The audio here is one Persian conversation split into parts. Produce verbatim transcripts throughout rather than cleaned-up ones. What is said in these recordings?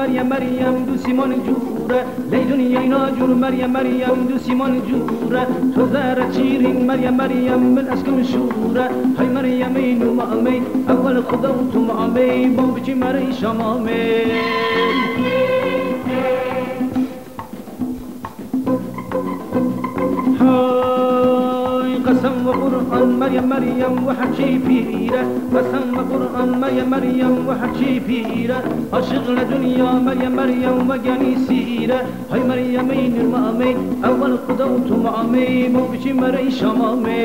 مریم مریم دو سیمان جوره لی دنیای ناجور مریم مریم دو سیمان جوره تو زهره چیرین مریم مریم من اسکم شوره های مریم اینو مامی اول خدا و تو مامی با بچی مری شمامی قسم وقرآن مريم مريم وحكي فيره قسم وقرآن مريم مريم وحكي فيره أشغل دنيا مريم مريم وجاني سيره هاي مريمين المامي أول قدوت مامي مو بشي مري شمامي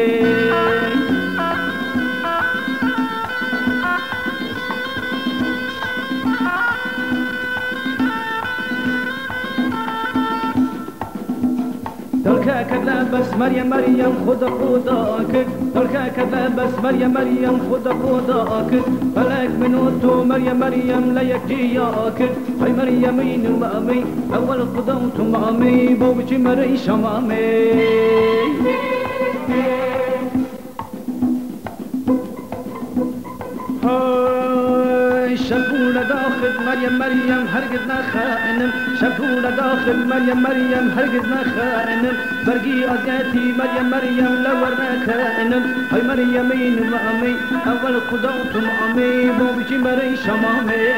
دلکه کدلا بس مریم مریم خدا خدا کد دلکه کدلا بس مریم مریم خدا خدا کد فلک منو تو مریم مریم لیک جیا کد های مریم این مامی اول خدا تو مامی بو بچی مری شمامی شبول داخل مريم مريم هرقد نخانم شبول داخل مريم مريم هرقد نخانم برقي أزياتي مريم مريم لورنا كانم هاي مريمين مامي أول قدوت مامي بو بجي مري شمامي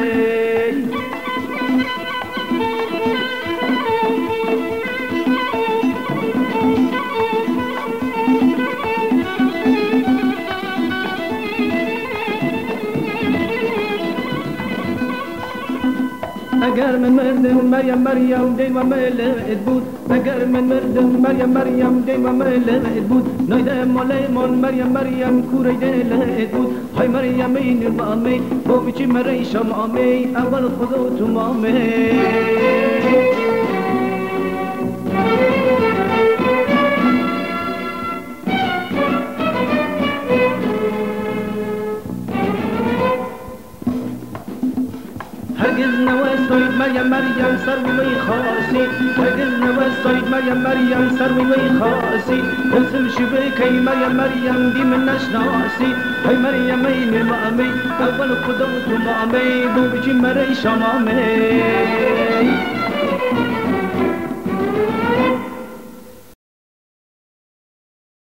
اگر من مردم مریم مریم دیم و ملت بود اگر من مردم مریم مریم دیم و ملت بود نایده مالیمون مریم مریم کوری دلت بود های مریم این مامی با بچی مری شمامی اول خدا تو مامی هرگز نوستید مریم مریم سروی وی خاصی هرگز نوستید مریم مریم سروی وی خاصی دلسم شبه کی مریم مریم دی من نشناسی های مریم این مامی اول خدا تو مامی بو بچی مری شمامی